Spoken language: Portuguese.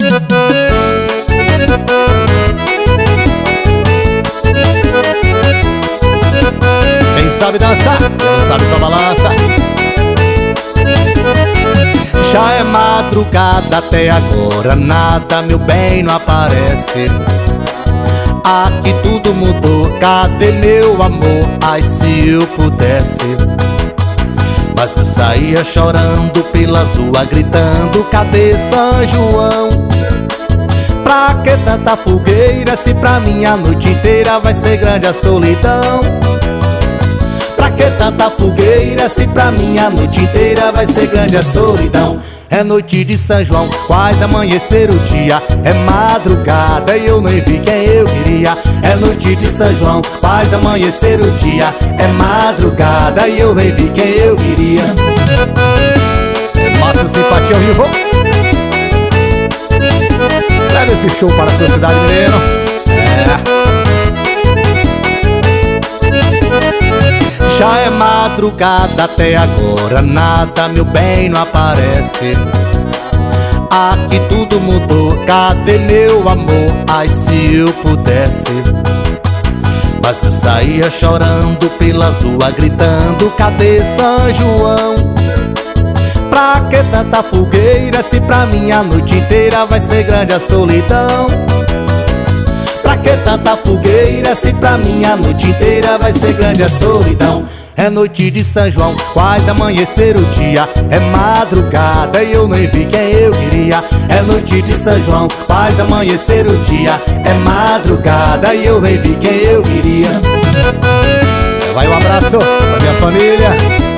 Quem sabe dançar, quem não sabe só balança. Já é madrugada, até agora nada, meu bem, não aparece. Aqui tudo mudou, cadê meu amor? Ai, se eu pudesse. Mas eu saía chorando pela rua, gritando, cadê São João? Pra que tanta fogueira, se pra mim a noite inteira vai ser grande a solidão? Pra que tanta fogueira, se pra mim a noite inteira vai ser grande a solidão? É noite de São João, quase amanhecer o dia. É madrugada e eu nem vi quem eu queria. É noite de São João, quase amanhecer o dia. É madrugada e eu nem vi quem eu queria. Mostra simpatia ao vivo. Leve esse show para a sua cidade, menino. Já é madrugada, até agora nada, meu bem, não aparece. Aqui tudo mudou, cadê meu amor? Ai, se eu pudesse. Mas eu saía chorando pela rua, gritando, cadê São João? Pra que tanta fogueira, se pra mim a noite inteira vai ser grande a solidão? Pra que tanta fogueira, se pra mim a noite inteira vai ser grande a solidão? É noite de São João, quase amanhecer o dia. É madrugada e eu nem vi quem eu queria. É noite de São João, quase amanhecer o dia. É madrugada e eu nem vi quem eu queria. Vai um abraço pra minha família.